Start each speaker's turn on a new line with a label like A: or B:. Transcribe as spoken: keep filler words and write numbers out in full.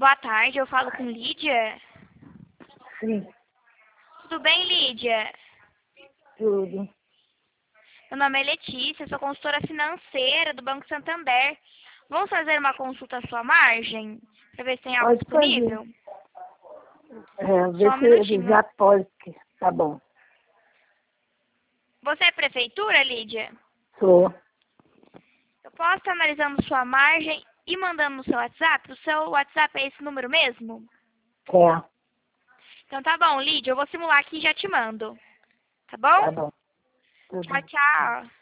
A: Boa tarde, eu falo com Lídia.
B: Sim,
A: Tudo bem, Lídia?
B: tudo.
A: Meu nome é Letícia, sou consultora financeira do Banco Santander. Vamos fazer uma consulta à sua margem? Para ver se tem algo
B: Pode fazer.
A: disponível?
B: É,
A: Só
B: vê
A: um
B: se ele
A: minutinho.
B: já pode. que- Tá bom.
A: Você é prefeitura, Lídia?
B: Sou.
A: Eu posso estar analisando sua margem e mandando no seu WhatsApp? O seu WhatsApp é esse número mesmo?
B: É,
A: Então tá bom, Lídia, eu vou simular aqui e já te mando. Tá
B: tá
A: bom?
B: bom. Tudo
A: Tchau,
B: bem.
A: tchau.